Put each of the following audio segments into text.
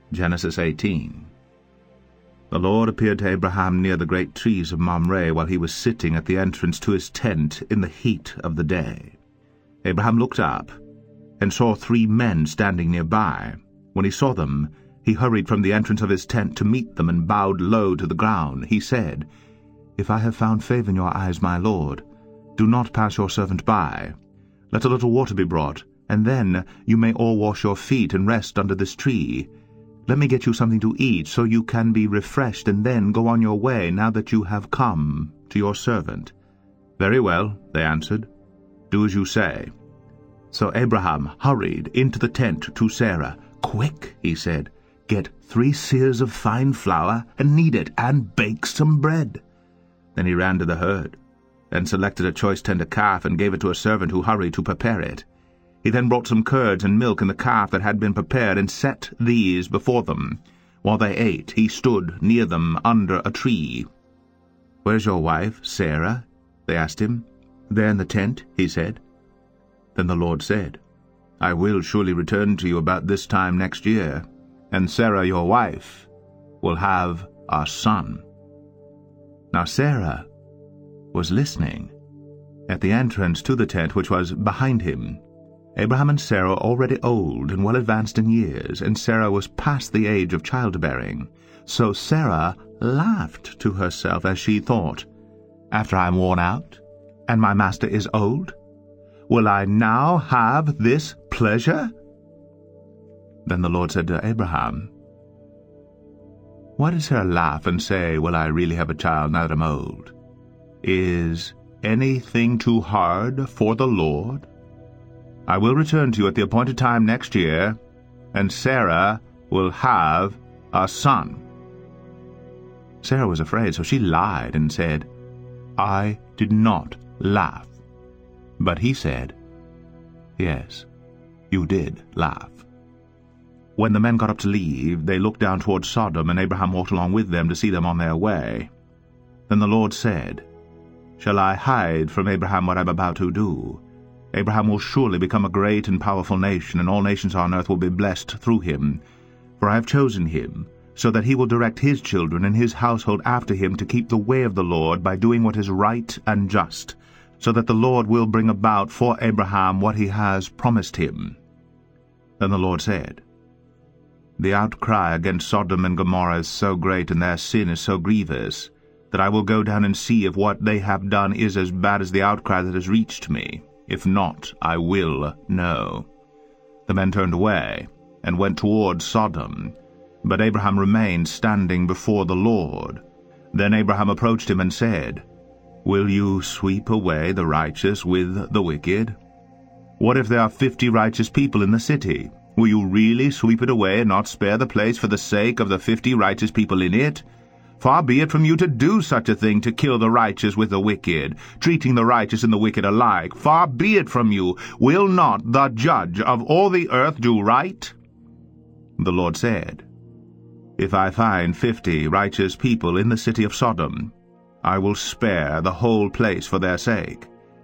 Genesis 18. The Lord appeared to Abraham near the great trees of Mamre while he was sitting at the entrance to his tent in the heat of the day. Abraham looked up and saw 3 men standing nearby. When he saw them, he hurried from the entrance of his tent to meet them and bowed low to the ground. He said, "If I have found favor in your eyes, my lord, do not pass your servant by. Let a little water be brought, and then you may all wash your feet and rest under this tree. Let me get you something to eat, so you can be refreshed, and then go on your way now that you have come to your servant." "Very well," they answered. "Do as you say." So Abraham hurried into the tent to Sarah. "Quick," he said, "get 3 seahs of fine flour and knead it, and bake some bread." Then he ran to the herd, and selected a choice tender calf and gave it to a servant who hurried to prepare it. He then brought some curds and milk and the calf that had been prepared and set these before them. While they ate, he stood near them under a tree. "Where's your wife, Sarah?" they asked him. "There in the tent," he said. Then the Lord said, "I will surely return to you about this time next year, and Sarah your wife will have a son." Now Sarah was listening at the entrance to the tent which was behind him. Abraham and Sarah were already old and well advanced in years, and Sarah was past the age of childbearing. So Sarah laughed to herself as she thought, "After I am worn out, and my master is old, will I now have this pleasure?" Then the Lord said to Abraham, "Why did Sarah laugh and say, 'Will I really have a child now that I'm old?' Is anything too hard for the Lord? I will return to you at the appointed time next year, and Sarah will have a son." Sarah was afraid, so she lied and said, "I did not laugh." But he said, "Yes, you did laugh." When the men got up to leave, they looked down toward Sodom, and Abraham walked along with them to see them on their way. Then the Lord said, "Shall I hide from Abraham what I am about to do? Abraham will surely become a great and powerful nation, and all nations on earth will be blessed through him. For I have chosen him, so that he will direct his children and his household after him to keep the way of the Lord by doing what is right and just, so that the Lord will bring about for Abraham what he has promised him." Then the Lord said, "The outcry against Sodom and Gomorrah is so great, and their sin is so grievous, that I will go down and see if what they have done is as bad as the outcry that has reached me. If not, I will know." The men turned away and went toward Sodom, but Abraham remained standing before the Lord. Then Abraham approached him and said, "Will you sweep away the righteous with the wicked? What if there are 50 righteous people in the city? Will you really sweep it away and not spare the place for the sake of the 50 righteous people in it? Far be it from you to do such a thing, to kill the righteous with the wicked, treating the righteous and the wicked alike. Far be it from you. Will not the judge of all the earth do right?" The Lord said, "If I find 50 righteous people in the city of Sodom, I will spare the whole place for their sake."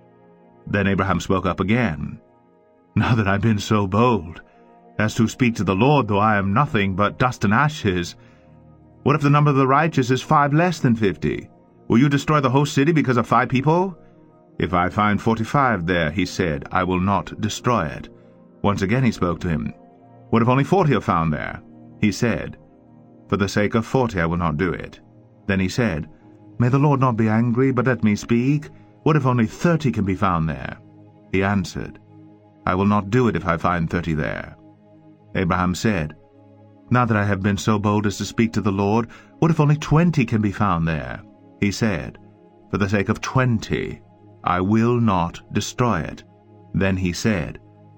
Then Abraham spoke up again, "Now that I've been so bold as to speak to the Lord, though I am nothing but dust and ashes, what if the number of the righteous is 5 less than 50? Will you destroy the whole city because of 5 people? If I find 45 there," he said, "I will not destroy it." Once again he spoke to him. "What if only 40 are found there?" He said, "For the sake of 40 I will not do it." Then he said, "May the Lord not be angry, but let me speak. What if only 30 can be found there?" He answered, "I will not do it if I find 30 there." Abraham said, "Now that I have been so bold as to speak to the Lord, what if only 20 can be found there?" He said, "For the sake of 20, I will not destroy it." Then he said,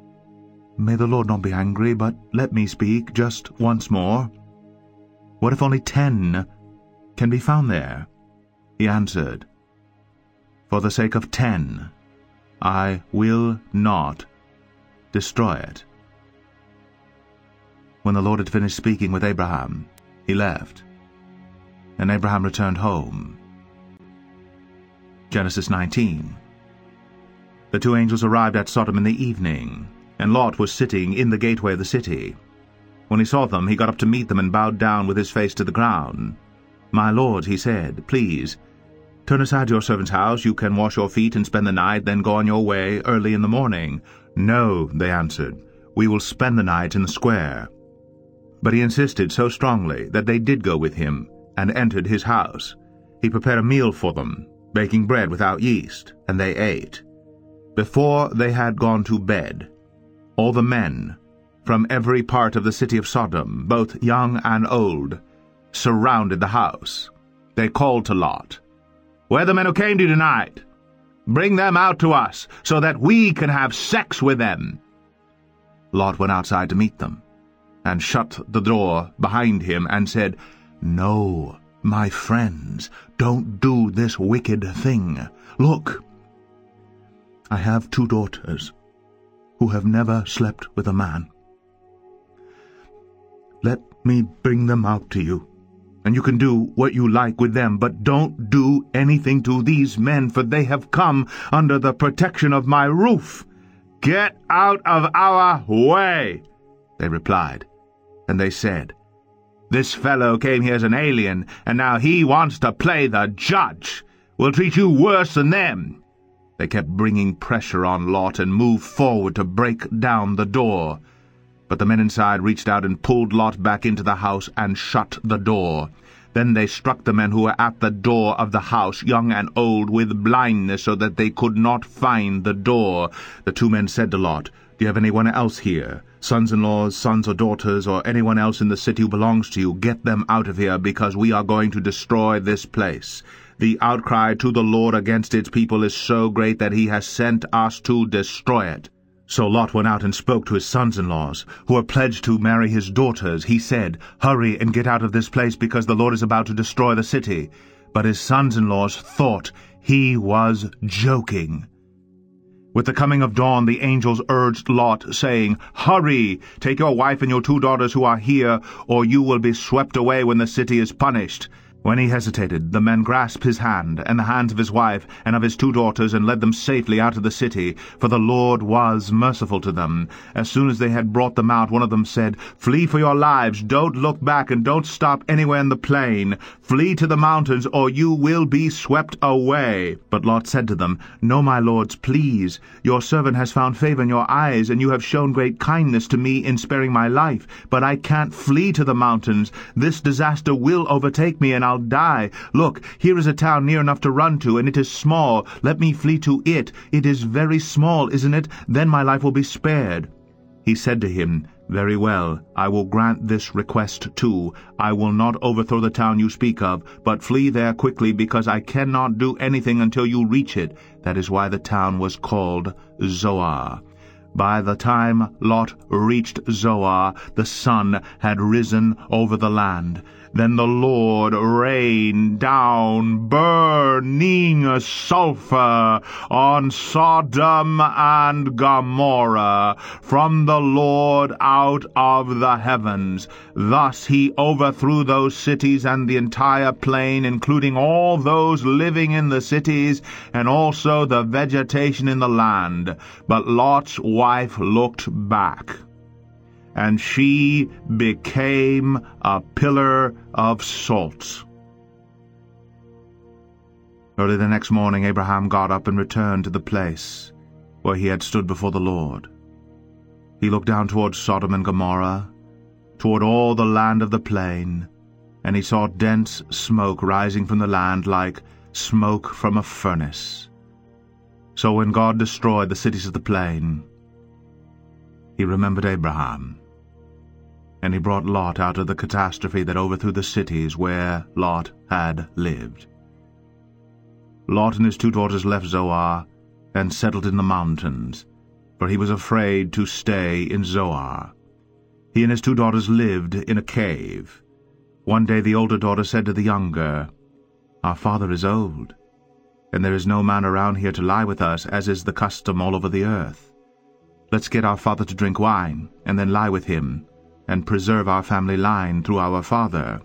"May the Lord not be angry, but let me speak just once more. What if only 10 can be found there?" He answered, "For the sake of 10, I will not destroy it." When the Lord had finished speaking with Abraham, he left, and Abraham returned home. Genesis 19. The 2 angels arrived at Sodom in the evening, and Lot was sitting in the gateway of the city. When he saw them, he got up to meet them and bowed down with his face to the ground. "My lords," he said, "please, turn aside to your servant's house. You can wash your feet and spend the night, then go on your way early in the morning." "No," they answered, "we will spend the night in the square." But he insisted so strongly that they did go with him, and entered his house. He prepared a meal for them, baking bread without yeast, and they ate. Before they had gone to bed, all the men from every part of the city of Sodom, both young and old, surrounded the house. They called to Lot, "Where are the men who came to you tonight? Bring them out to us, so that we can have sex with them." Lot went outside to meet them, and shut the door behind him, and said, "No, my friends, don't do this wicked thing. Look, I have 2 daughters who have never slept with a man. Let me bring them out to you, and you can do what you like with them, but don't do anything to these men, for they have come under the protection of my roof." "Get out of our way," they replied. And they said, "This fellow came here as an alien, and now he wants to play the judge. We'll treat you worse than them." They kept bringing pressure on Lot and moved forward to break down the door. But the men inside reached out and pulled Lot back into the house and shut the door. Then they struck the men who were at the door of the house, young and old, with blindness, so that they could not find the door. The 2 men said to Lot, "Do you have anyone else here? Sons-in-laws, sons or daughters, or anyone else in the city who belongs to you? Get them out of here, because we are going to destroy this place. The outcry to the Lord against its people is so great that he has sent us to destroy it." So Lot went out and spoke to his sons-in-laws, who were pledged to marry his daughters. He said, "Hurry and get out of this place, because the Lord is about to destroy the city." But his sons-in-laws thought he was joking. With the coming of dawn, the angels urged Lot, saying, "Hurry, take your wife and your 2 daughters who are here, or you will be swept away when the city is punished." When he hesitated, the men grasped his hand, and the hands of his wife, and of his 2 daughters, and led them safely out of the city, for the Lord was merciful to them. As soon as they had brought them out, one of them said, "Flee for your lives, don't look back, and don't stop anywhere in the plain. Flee to the mountains, or you will be swept away." But Lot said to them, "No, my lords, please. Your servant has found favor in your eyes, and you have shown great kindness to me in sparing my life. But I can't flee to the mountains. This disaster will overtake me, and I'll die. Look, here is a town near enough to run to, and it is small. Let me flee to it. It is very small, isn't it? Then my life will be spared." He said to him, "Very well, I will grant this request too. I will not overthrow the town you speak of, but flee there quickly, because I cannot do anything until you reach it." That is why the town was called Zoar. By the time Lot reached Zoar, the sun had risen over the land. Then the Lord rained down burning sulfur on Sodom and Gomorrah from the Lord out of the heavens. Thus he overthrew those cities and the entire plain, including all those living in the cities and also the vegetation in the land. But Lot's wife looked back, and she became a pillar of salt. Early the next morning Abraham got up and returned to the place where he had stood before the Lord. He looked down toward Sodom and Gomorrah, toward all the land of the plain, and he saw dense smoke rising from the land like smoke from a furnace. So when God destroyed the cities of the plain, he remembered Abraham, and he brought Lot out of the catastrophe that overthrew the cities where Lot had lived. Lot and his 2 daughters left Zoar and settled in the mountains, for he was afraid to stay in Zoar. He and his 2 daughters lived in a cave. One day the older daughter said to the younger, "Our father is old, and there is no man around here to lie with us, as is the custom all over the earth. Let's get our father to drink wine, and then lie with him, and preserve our family line through our father."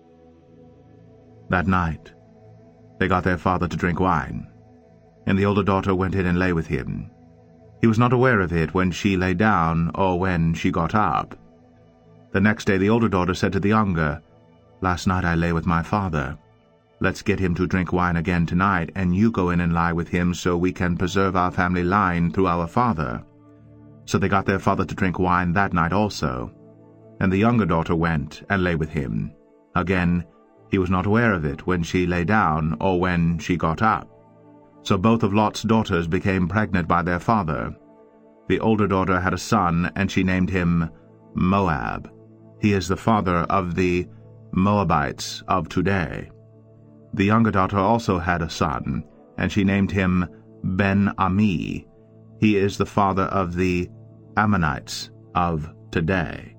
That night they got their father to drink wine, and the older daughter went in and lay with him. He was not aware of it when she lay down or when she got up. The next day the older daughter said to the younger, "Last night I lay with my father. Let's get him to drink wine again tonight, and you go in and lie with him so we can preserve our family line through our father." So they got their father to drink wine that night also. And the younger daughter went and lay with him. Again, he was not aware of it when she lay down or when she got up. So both of Lot's daughters became pregnant by their father. The older daughter had a son, and she named him Moab. He is the father of the Moabites of today. The younger daughter also had a son, and she named him Ben-Ami. He is the father of the Ammonites of today.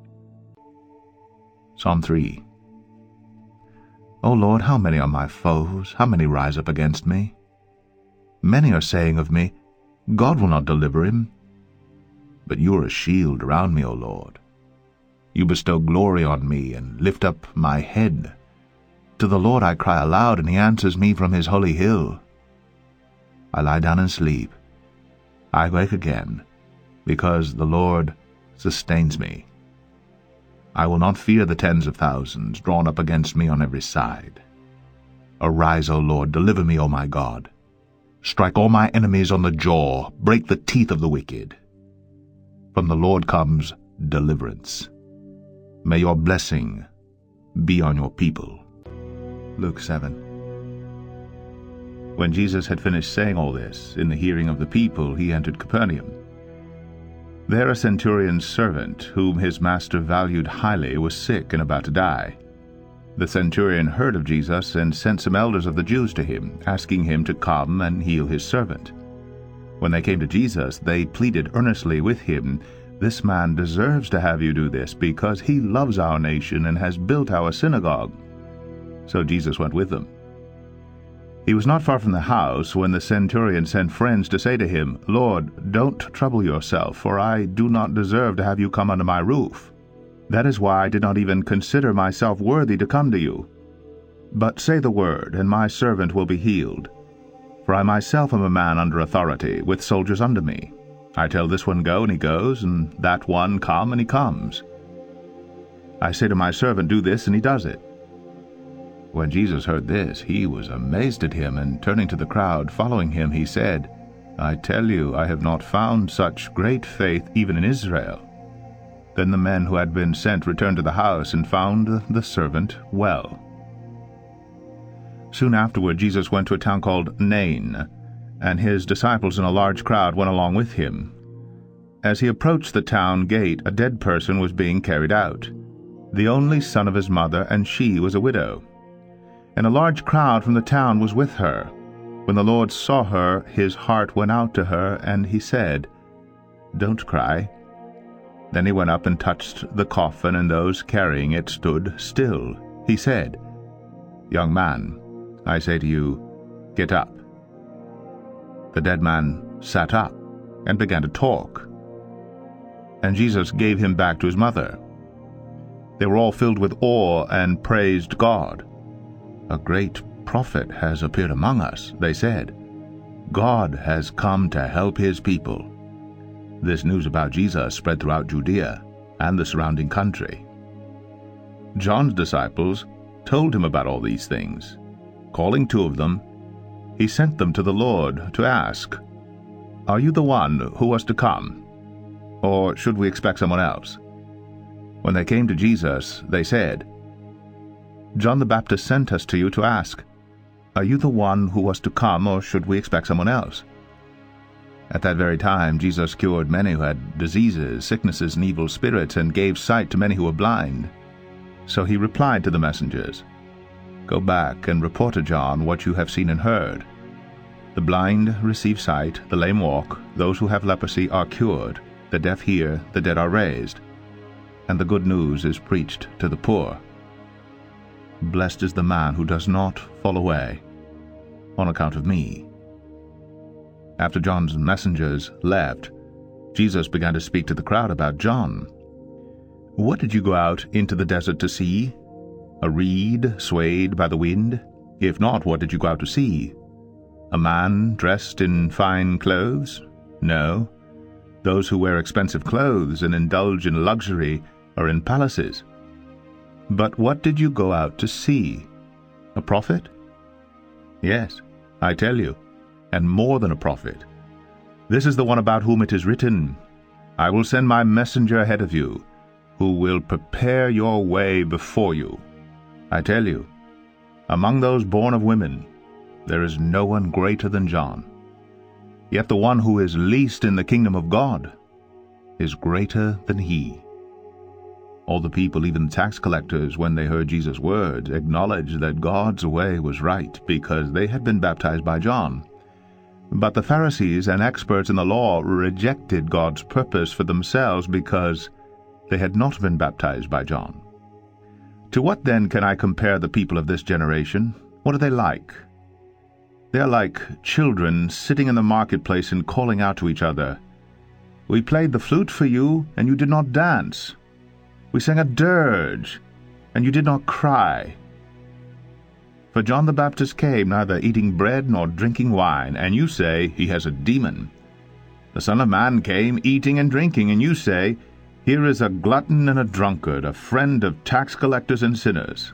Psalm 3. O Lord, how many are my foes? How many rise up against me? Many are saying of me, God will not deliver him. But you are a shield around me, O Lord. You bestow glory on me and lift up my head. To the Lord I cry aloud, and he answers me from his holy hill. I lie down and sleep. I wake again, because the Lord sustains me. I will not fear the tens of thousands drawn up against me on every side. Arise, O Lord, deliver me, O my God. Strike all my enemies on the jaw, break the teeth of the wicked. From the Lord comes deliverance. May your blessing be on your people. Luke 7. When Jesus had finished saying all this, in the hearing of the people, he entered Capernaum. There a centurion's servant, whom his master valued highly, was sick and about to die. The centurion heard of Jesus and sent some elders of the Jews to him, asking him to come and heal his servant. When they came to Jesus, they pleaded earnestly with him, "This man deserves to have you do this, because he loves our nation and has built our synagogue." So Jesus went with them. He was not far from the house when the centurion sent friends to say to him, "Lord, don't trouble yourself, for I do not deserve to have you come under my roof. That is why I did not even consider myself worthy to come to you. But say the word, and my servant will be healed. For I myself am a man under authority, with soldiers under me. I tell this one, go, and he goes, and that one, come, and he comes. I say to my servant, do this, and he does it." When Jesus heard this, he was amazed at him, and turning to the crowd following him, he said, "I tell you, I have not found such great faith even in Israel." Then the men who had been sent returned to the house and found the servant well. Soon afterward Jesus went to a town called Nain, and his disciples and a large crowd went along with him. As he approached the town gate, a dead person was being carried out, the only son of his mother, and she was a widow. And a large crowd from the town was with her. When the Lord saw her, his heart went out to her, and he said, "Don't cry." Then he went up and touched the coffin, and those carrying it stood still. He said, "Young man, I say to you, get up." The dead man sat up and began to talk. And Jesus gave him back to his mother. They were all filled with awe and praised God. "A great prophet has appeared among us," they said. "God has come to help his people." This news about Jesus spread throughout Judea and the surrounding country. John's disciples told him about all these things. Calling two of them, he sent them to the Lord to ask, "Are you the one who was to come, or should we expect someone else?" When they came to Jesus, they said, "John the Baptist sent us to you to ask, 'Are you the one who was to come, or should we expect someone else?'" At that very time Jesus cured many who had diseases, sicknesses, and evil spirits, and gave sight to many who were blind. So he replied to the messengers, "Go back and report to John what you have seen and heard. The blind receive sight, the lame walk, those who have leprosy are cured, the deaf hear, the dead are raised, and the good news is preached to the poor. Blessed is the man who does not fall away on account of me." After John's messengers left, Jesus began to speak to the crowd about John. "What did you go out into the desert to see? A reed swayed by the wind? If not, what did you go out to see? A man dressed in fine clothes? No. Those who wear expensive clothes and indulge in luxury are in palaces. But what did you go out to see? A prophet? Yes, I tell you, and more than a prophet. This is the one about whom it is written, I will send my messenger ahead of you, who will prepare your way before you. I tell you, among those born of women, there is no one greater than John. Yet the one who is least in the kingdom of God is greater than he. All the people, even the tax collectors, when they heard Jesus' words, acknowledged that God's way was right, because they had been baptized by John. But the Pharisees and experts in the law rejected God's purpose for themselves because they had not been baptized by John. To what then can I compare the people of this generation? What are they like? They are like children sitting in the marketplace and calling out to each other, We played the flute for you, and you did not dance. We sang a dirge, and you did not cry. For John the Baptist came neither eating bread nor drinking wine, and you say, He has a demon. The Son of Man came eating and drinking, and you say, Here is a glutton and a drunkard, a friend of tax collectors and sinners.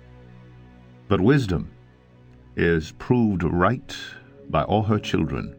But wisdom is proved right by all her children.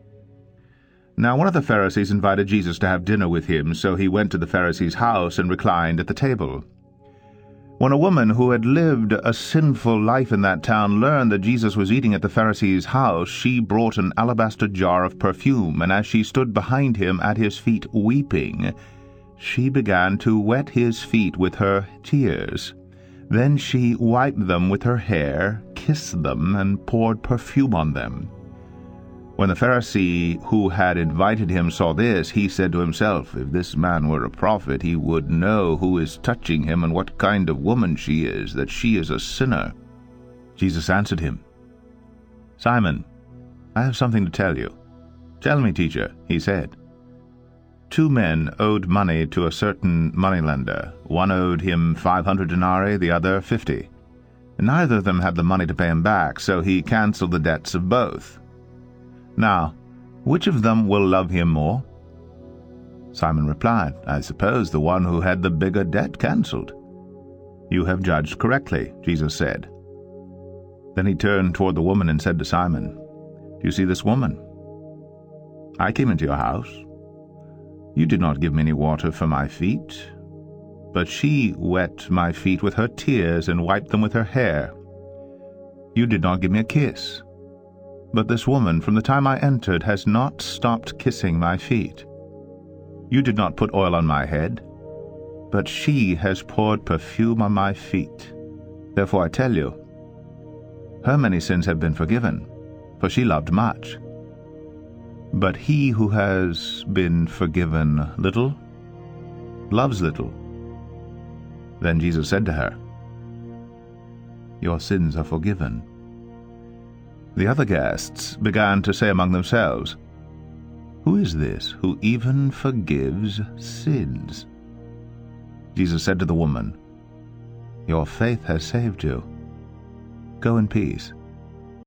Now one of the Pharisees invited Jesus to have dinner with him, so he went to the Pharisee's house and reclined at the table. When a woman who had lived a sinful life in that town learned that Jesus was eating at the Pharisee's house, she brought an alabaster jar of perfume, and as she stood behind him at his feet weeping, she began to wet his feet with her tears. Then she wiped them with her hair, kissed them, and poured perfume on them. When the Pharisee who had invited him saw this, he said to himself, If this man were a prophet, he would know who is touching him and what kind of woman she is, that she is a sinner. Jesus answered him, Simon, I have something to tell you. Tell me, teacher, he said. 2 men owed money to a certain moneylender. One owed him 500 denarii, the other 50. Neither of them had the money to pay him back, so he cancelled the debts of both. Now, which of them will love him more? Simon replied, I suppose the one who had the bigger debt cancelled. You have judged correctly, Jesus said. Then he turned toward the woman and said to Simon, Do you see this woman? I came into your house. You did not give me any water for my feet, but she wet my feet with her tears and wiped them with her hair. You did not give me a kiss, but this woman, from the time I entered, has not stopped kissing my feet. You did not put oil on my head, but she has poured perfume on my feet. Therefore I tell you, her many sins have been forgiven, for she loved much. But he who has been forgiven little loves little. Then Jesus said to her, Your sins are forgiven. The other guests began to say among themselves, Who is this who even forgives sins? Jesus said to the woman, Your faith has saved you. Go in peace